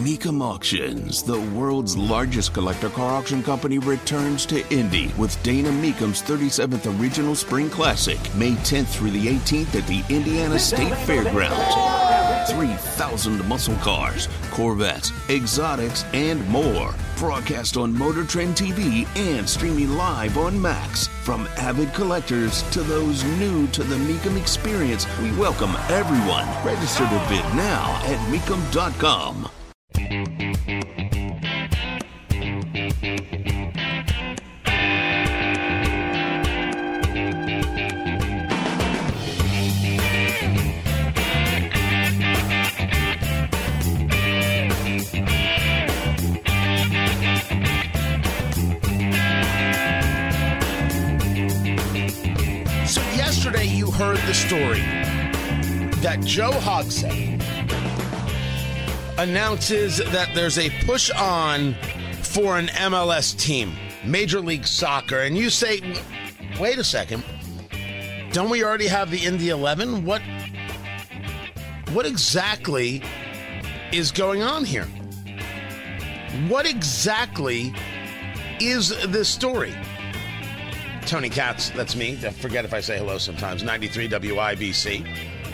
Mecum Auctions, the world's largest collector car auction company, returns to Indy with Dana Mecum's 37th Regional Spring Classic, May 10th through the 18th at the Indiana State Fairgrounds. 3,000 muscle cars, Corvettes, exotics, and more. Broadcast on Motor Trend TV and streaming live on Max. From avid collectors to those new to the Mecum experience, we welcome everyone. Register to bid now at Mecum.com. Yesterday, you heard the story that Joe Hogsett announces that there's a push on for an MLS team, Major League Soccer. And you say, wait a second, don't we already have the Indy 11? What exactly is going on here? What exactly is this story? Tony Katz, that's me. I forget if I say hello sometimes. 93 WIBC.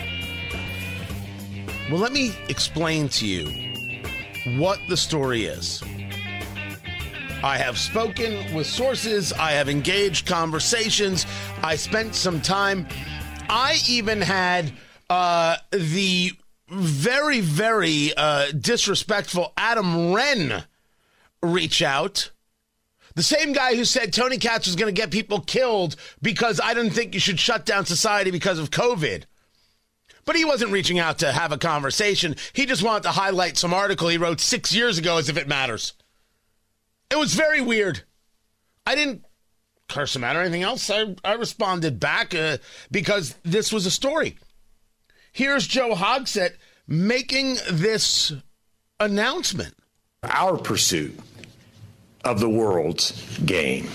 Well, let me explain to you what the story is. I have spoken with sources. I have engaged conversations. I spent some time. I even had the very, very disrespectful Adam Wren reach out. The same guy who said Tony Katz was going to get people killed because I didn't think you should shut down society because of COVID. But he wasn't reaching out to have a conversation. He just wanted to highlight some article he wrote 6 years ago as if it matters. It was very weird. I didn't curse him out or anything else. I responded back because this was a story. Here's Joe Hogsett making this announcement. Our pursuit of the world's game.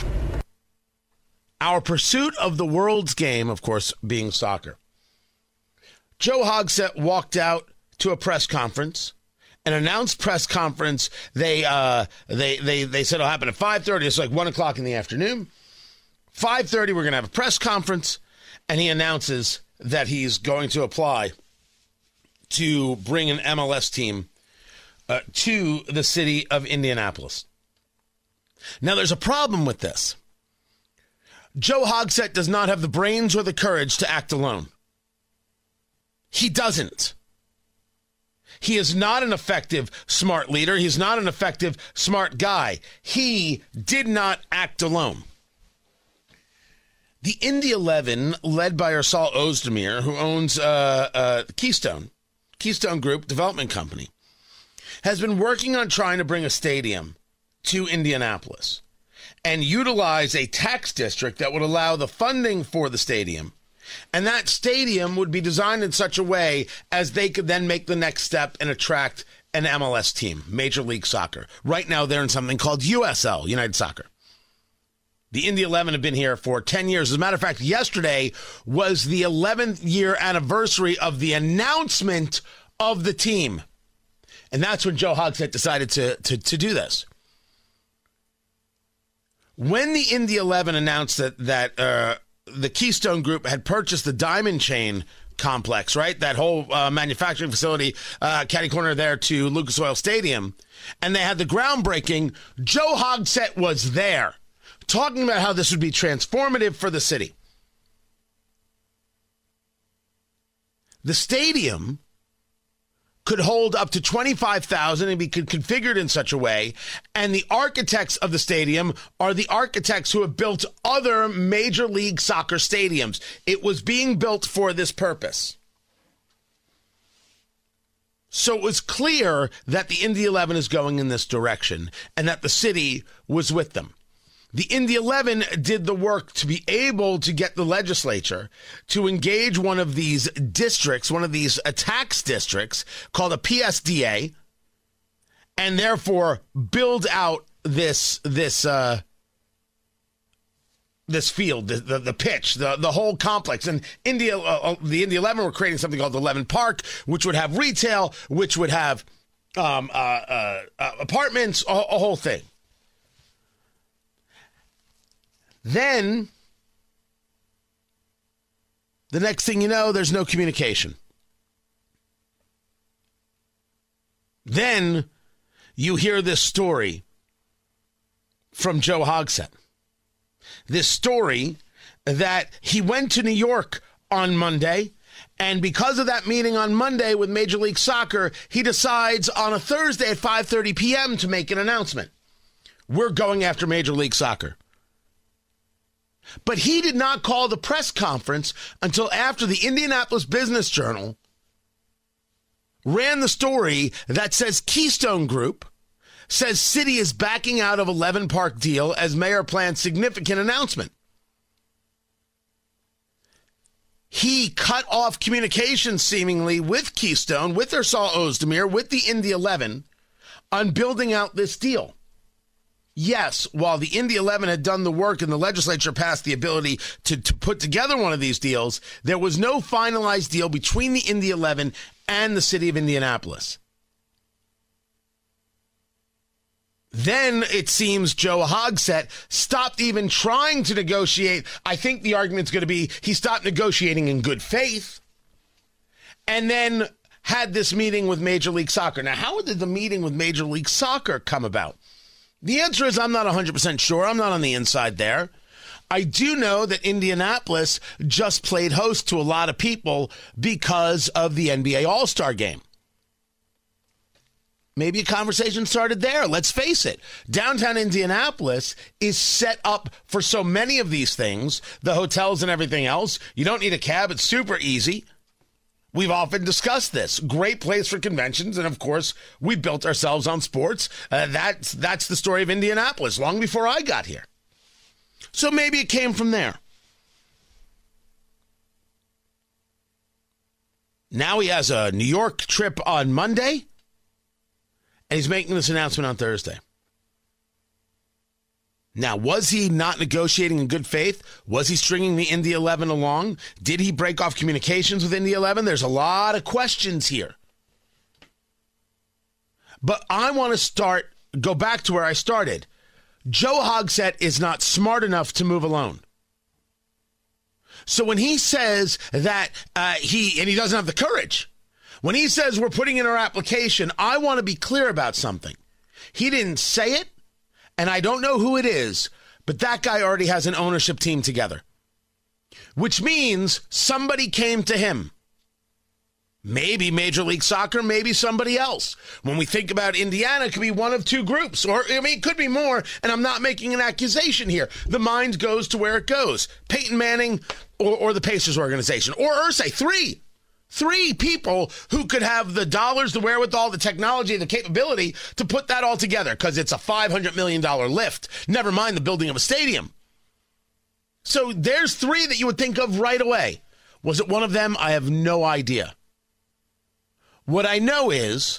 Our pursuit of the world's game, of course, being soccer. Joe Hogsett walked out to a press conference, an announced press conference. They said it'll happen at 5:30. It's like 1 o'clock in the afternoon. 5:30, we're going to have a press conference, and he announces that he's going to apply to bring an MLS team to the city of Indianapolis. Now, there's a problem with this. Joe Hogsett does not have the brains or the courage to act alone. He doesn't. He is not an effective, smart leader. He's not an effective, smart guy. He did not act alone. The Indy 11, led by Ersal Ozdemir, who owns Keystone Group Development Company, has been working on trying to bring a stadium to Indianapolis and utilize a tax district that would allow the funding for the stadium. And that stadium would be designed in such a way as they could then make the next step and attract an MLS team, Major League Soccer. Right now, they're in something called USL, United Soccer. The Indy 11 have been here for 10 years. As a matter of fact, yesterday was the 11th year anniversary of the announcement of the team. And that's when Joe Hogsett decided to do this. When the Indy 11 announced that the Keystone Group had purchased the Diamond Chain complex, right? That whole manufacturing facility, catty corner there to Lucas Oil Stadium, and they had the groundbreaking, Joe Hogsett was there talking about how this would be transformative for the city. The stadium could hold up to 25,000 and be configured in such a way. And the architects of the stadium are the architects who have built other Major League Soccer stadiums. It was being built for this purpose. So it was clear that the Indy 11 is going in this direction and that the city was with them. The Indy 11 did the work to be able to get the legislature to engage one of these districts, one of these tax districts called a PSDA, and therefore build out this field, the pitch, the whole complex. And the Indy 11 were creating something called the 11 Park, which would have retail, which would have apartments, a whole thing. Then, the next thing you know, there's no communication. Then, you hear this story from Joe Hogsett. This story that he went to New York on Monday, and because of that meeting on Monday with Major League Soccer, he decides on a Thursday at 5:30 p.m. to make an announcement. We're going after Major League Soccer. But he did not call the press conference until after the Indianapolis Business Journal ran the story that says Keystone Group says city is backing out of 11 Park deal as mayor plans significant announcement. He cut off communication seemingly with Keystone, with Ursal Ozdemir, with the Indy 11 on building out this deal. Yes, while the Indy 11 had done the work and the legislature passed the ability to put together one of these deals, there was no finalized deal between the Indy 11 and the city of Indianapolis. Then it seems Joe Hogsett stopped even trying to negotiate. I think the argument's going to be he stopped negotiating in good faith and then had this meeting with Major League Soccer. Now, how did the meeting with Major League Soccer come about? The answer is I'm not 100% sure. I'm not on the inside there. I do know that Indianapolis just played host to a lot of people because of the NBA All-Star Game. Maybe a conversation started there. Let's face it. Downtown Indianapolis is set up for so many of these things, the hotels and everything else. You don't need a cab. It's super easy. We've often discussed this. Great place for conventions. And, of course, we built ourselves on sports. That's the story of Indianapolis long before I got here. So maybe it came from there. Now he has a New York trip on Monday. And he's making this announcement on Thursday. Now, was he not negotiating in good faith? Was he stringing the Indy 11 along? Did he break off communications with Indy 11? There's a lot of questions here. But I want to go back to where I started. Joe Hogsett is not smart enough to move alone. So when he says that he doesn't have the courage, when he says we're putting in our application, I want to be clear about something. He didn't say it, and I don't know who it is, but that guy already has an ownership team together, which means somebody came to him. Maybe Major League Soccer, maybe somebody else. When we think about Indiana, it could be one of two groups, or it could be more, and I'm not making an accusation here. The mind goes to where it goes. Peyton Manning or the Pacers organization, or Irsay, three people who could have the dollars, the wherewithal, the technology, the capability to put that all together because it's a $500 million lift, never mind the building of a stadium. So there's three that you would think of right away. Was it one of them? I have no idea. What I know is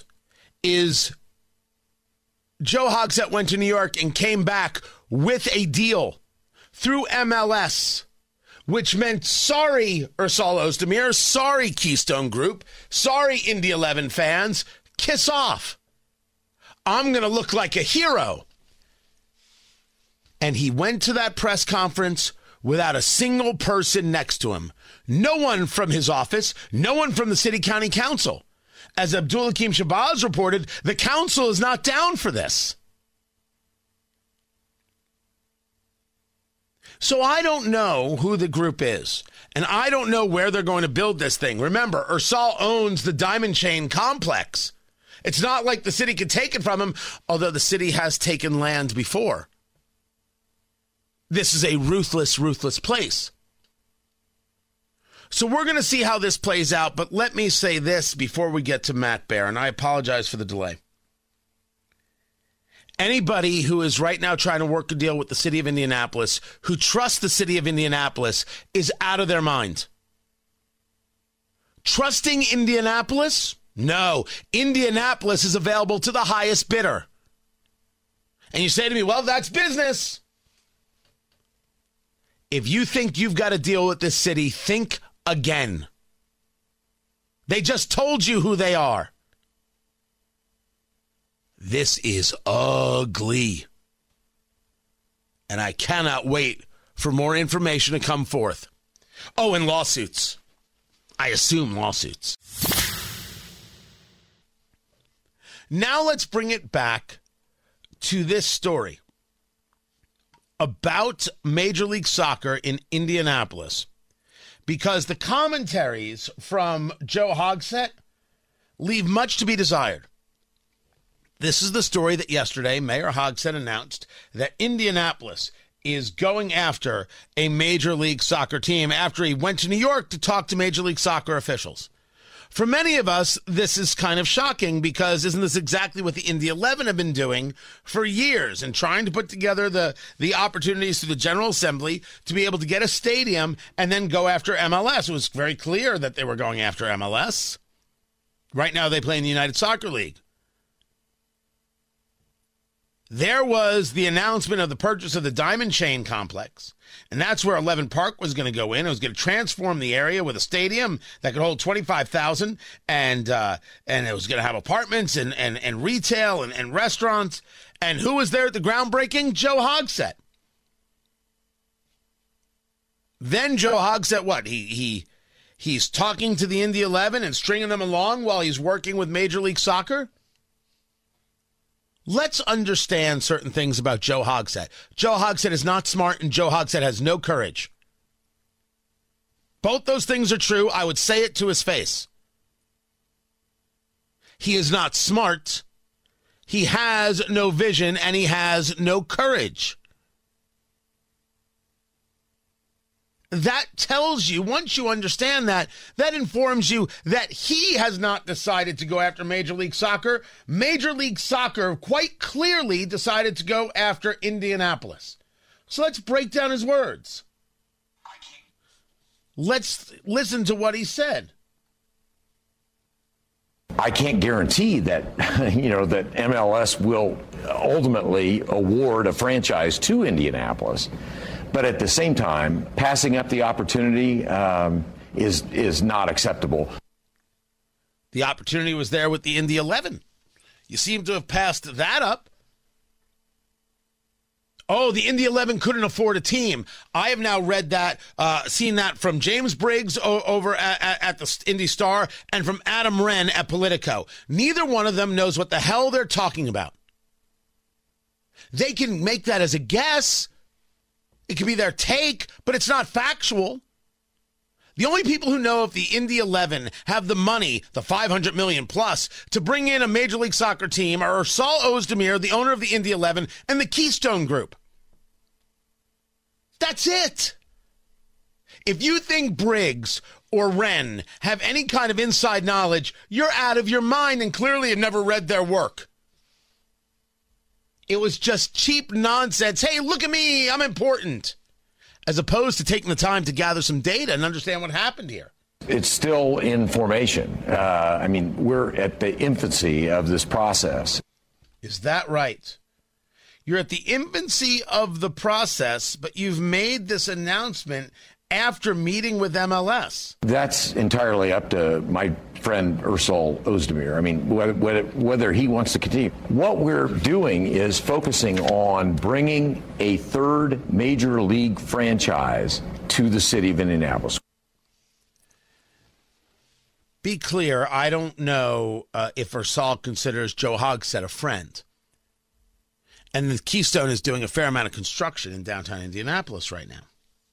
Joe Hogsett went to New York and came back with a deal through MLS, which meant sorry, Ursal Ozdemir, sorry, Keystone Group, sorry, Indy 11 fans, kiss off. I'm going to look like a hero. And he went to that press conference without a single person next to him. No one from his office, no one from the city county council. As Abdul Hakim Shabazz reported, the council is not down for this. So I don't know who the group is, and I don't know where they're going to build this thing. Remember, Ursal owns the Diamond Chain complex. It's not like the city could take it from him, although the city has taken land before. This is a ruthless, ruthless place. So we're going to see how this plays out, but let me say this before we get to Matt Bear, and I apologize for the delay. Anybody who is right now trying to work a deal with the city of Indianapolis, who trusts the city of Indianapolis, is out of their mind. Trusting Indianapolis? No. Indianapolis is available to the highest bidder. And you say to me, well, that's business. If you think you've got to deal with this city, think again. They just told you who they are. This is ugly. And I cannot wait for more information to come forth. Oh, and lawsuits. I assume lawsuits. Now let's bring it back to this story about Major League Soccer in Indianapolis, because the commentaries from Joe Hogsett leave much to be desired. This is the story that yesterday Mayor Hogsett announced that Indianapolis is going after a Major League Soccer team after he went to New York to talk to Major League Soccer officials. For many of us, this is kind of shocking because isn't this exactly what the Indy 11 have been doing for years and trying to put together the opportunities through the General Assembly to be able to get a stadium and then go after MLS? It was very clear that they were going after MLS. Right now they play in the United Soccer League. There was the announcement of the purchase of the Diamond Chain complex, and that's where 11 Park was going to go in. It was going to transform the area with a stadium that could hold 25,000, and it was going to have apartments and retail and restaurants. And who was there at the groundbreaking? Joe Hogsett. Then Joe Hogsett, what? He's talking to the Indy 11 and stringing them along while he's working with Major League Soccer? Let's understand certain things about Joe Hogsett. Joe Hogsett is not smart, and Joe Hogsett has no courage. Both those things are true. I would say it to his face. He is not smart. He has no vision, and he has no courage. That tells you, once you understand that, that informs you that he has not decided to go after Major League Soccer. Major League Soccer quite clearly decided to go after Indianapolis. So let's break down his words. Let's listen to what he said. I can't guarantee that, that MLS will ultimately award a franchise to Indianapolis. But at the same time, passing up the opportunity is not acceptable. The opportunity was there with the Indy 11. You seem to have passed that up. Oh, the Indy 11 couldn't afford a team. I have now read that, seen that from James Briggs over at the Indy Star and from Adam Wren at Politico. Neither one of them knows what the hell they're talking about. They can make that as a guess. It could be their take, but it's not factual. The only people who know if the Indy 11 have the money, the $500 million plus, to bring in a Major League Soccer team are Saul Ozdemir, the owner of the Indy 11, and the Keystone Group. That's it. If you think Briggs or Wren have any kind of inside knowledge, you're out of your mind and clearly have never read their work. It was just cheap nonsense. Hey, look at me, I'm important. As opposed to taking the time to gather some data and understand what happened here. It's still in formation. We're at the infancy of this process. Is that right? You're at the infancy of the process, but you've made this announcement after meeting with MLS. That's entirely up to my friend Saul Ozdemir. Whether he wants to continue. What we're doing is focusing on bringing a third major league franchise to the city of Indianapolis. Be clear, I don't know if Saul considers Joe Hogsett a friend. And the Keystone is doing a fair amount of construction in downtown Indianapolis right now.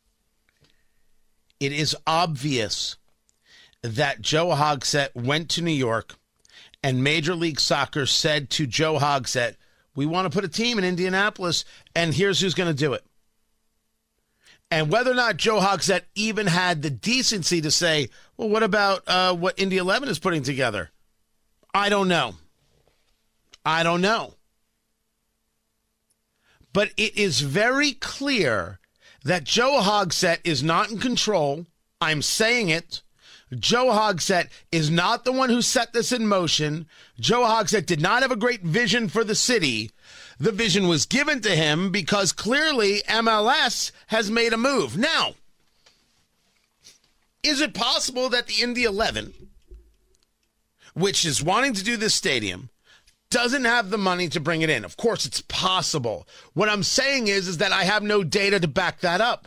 It is obvious that Joe Hogsett went to New York and Major League Soccer said to Joe Hogsett, we want to put a team in Indianapolis and here's who's going to do it. And whether or not Joe Hogsett even had the decency to say, well, what about what Indy 11 is putting together? I don't know. But it is very clear that Joe Hogsett is not in control. I'm saying it. Joe Hogsett is not the one who set this in motion. Joe Hogsett did not have a great vision for the city. The vision was given to him because clearly MLS has made a move. Now, is it possible that the Indy 11, which is wanting to do this stadium, doesn't have the money to bring it in. Of course, it's possible. What I'm saying is that I have no data to back that up.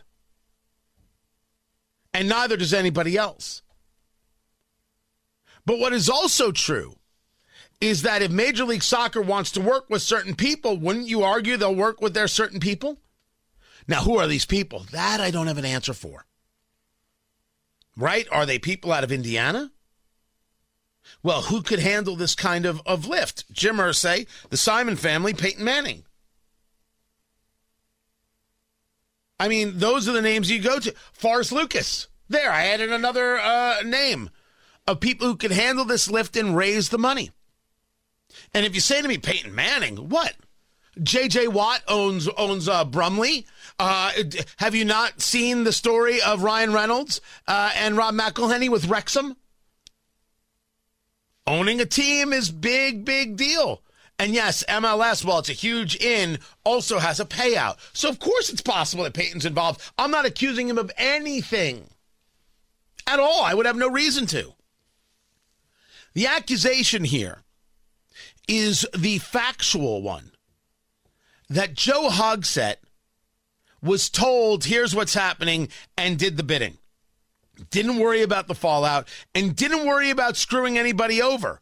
And neither does anybody else. But what is also true is that if Major League Soccer wants to work with certain people, wouldn't you argue they'll work with their certain people? Now, who are these people? That I don't have an answer for. Right? Are they people out of Indiana? Well, who could handle this kind of lift? Jim Irsay, the Simon family, Peyton Manning. I mean, those are the names you go to. Forrest Lucas. There, I added another name of people who could handle this lift and raise the money. And if you say to me, Peyton Manning, what? J.J. Watt owns Brumley. Have you not seen the story of Ryan Reynolds and Rob McElhenney with Wrexham? Owning a team is big, big deal. And yes, MLS, while it's a huge in, also has a payout. So, of course, it's possible that Peyton's involved. I'm not accusing him of anything at all. I would have no reason to. The accusation here is the factual one, that Joe Hogsett was told, here's what's happening, and did the bidding. Didn't worry about the fallout, and didn't worry about screwing anybody over.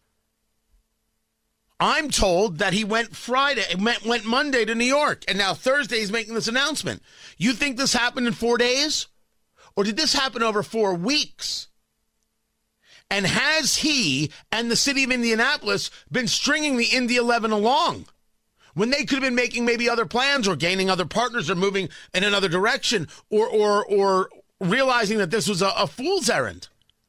I'm told that he went Monday to New York, and now Thursday he's making this announcement. You think this happened in 4 days? Or did this happen over 4 weeks? And has he and the city of Indianapolis been stringing the Indy 11 along when they could have been making maybe other plans or gaining other partners or moving in another direction or realizing that this was a fool's errand?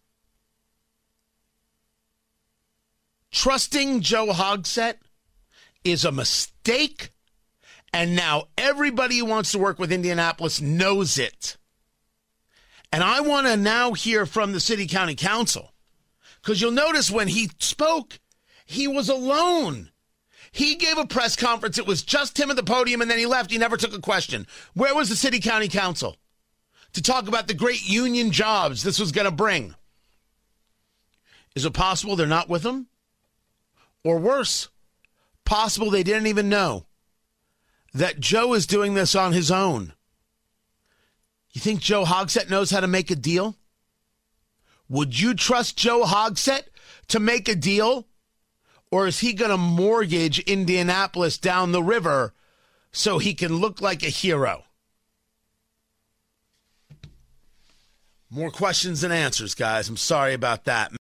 Trusting Joe Hogsett is a mistake, and now everybody who wants to work with Indianapolis knows it. And I want to now hear from the city county council, because you'll notice when he spoke, he was alone. He gave a press conference. It was just him at the podium, and then he left. He never took a question. Where was the city county council to talk about the great union jobs this was going to bring? Is it possible they're not with him? Or worse, possible they didn't even know that Joe is doing this on his own. You think Joe Hogsett knows how to make a deal? Would you trust Joe Hogsett to make a deal? Or is he going to mortgage Indianapolis down the river so he can look like a hero? More questions than answers, guys. I'm sorry about that.